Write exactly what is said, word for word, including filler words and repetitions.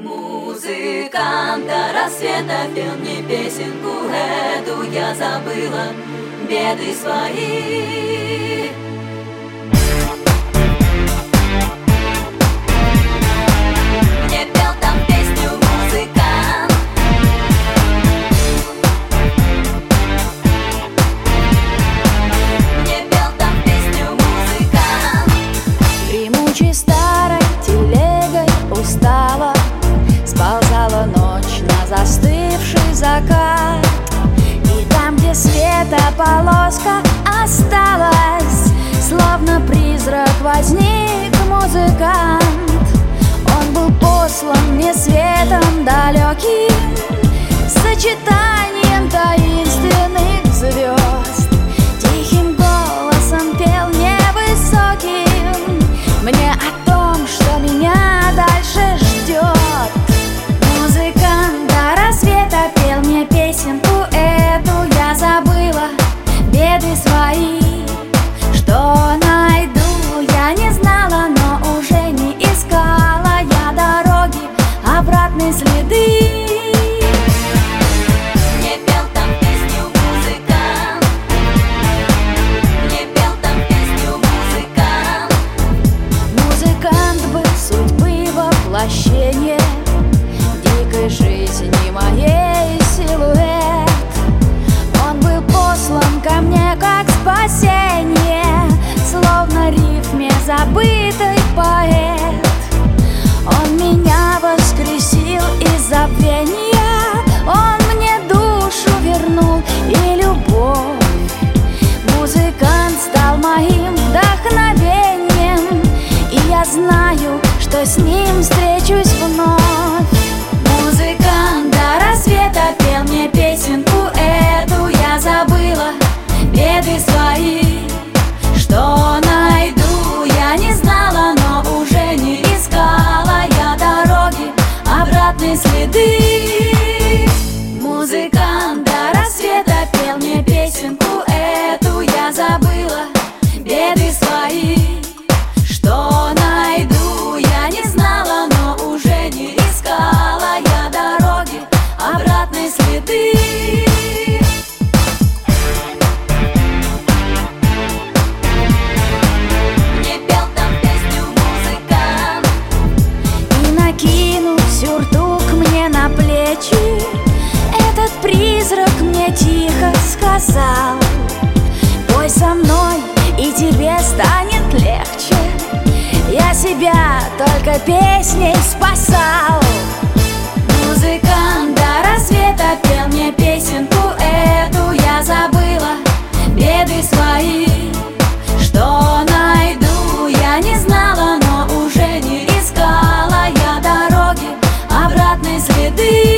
Музыкант до рассвета пел мне песенку эту, я забыла беды свои. Мне пел там песню музыкант, мне пел там песню музыкант. Гремучей старой телегой устала сползала ночь на застывший закат. И там, где света полоска осталась, словно призрак возник музыкант. Он был послан мне светом далеким, сочетанием таинственных звезд. Тихим голосом пел невысоким мне о том, что меня дальше ждет. Музыкант до рассвета пел мне песенку эту, я забыла беды свои. Что найду, я не знала, но уже не искала я дороги, обратные следы. Мне пел там песню музыкант, мне пел там песню музыкант. Музыкант был судьбы воплощение дикой жизни моей силуэт. Он был послан ко мне как спасение, словно рифме забытый поэт. Он меня воскресил из забвения, он мне душу вернул и любовь. Музыкант стал моим вдохновением, и я знаю, что с ним встречусь вновь. Музыкант до рассвета пел мне песенку эту, я забыла беды свои. Что найду, я не знала, но уже не искала я дороги, обратные следы. Музыкант до рассвета пел мне песенку эту, я забыла беды свои. Что найду, я не знала, но уже не искала я дороги, обратные следы. Мне пел там песню музыкант, и накинув сюртук мне на плечи, этот призрак мне тихо сказал: пой со мной, и тебе станет легче. Я себя только песней спасал. музыкант до рассвета пел мне песенку эту, я забыла беды свои. Что найду, я не знала, но уже не искала я дороги, обратные следы.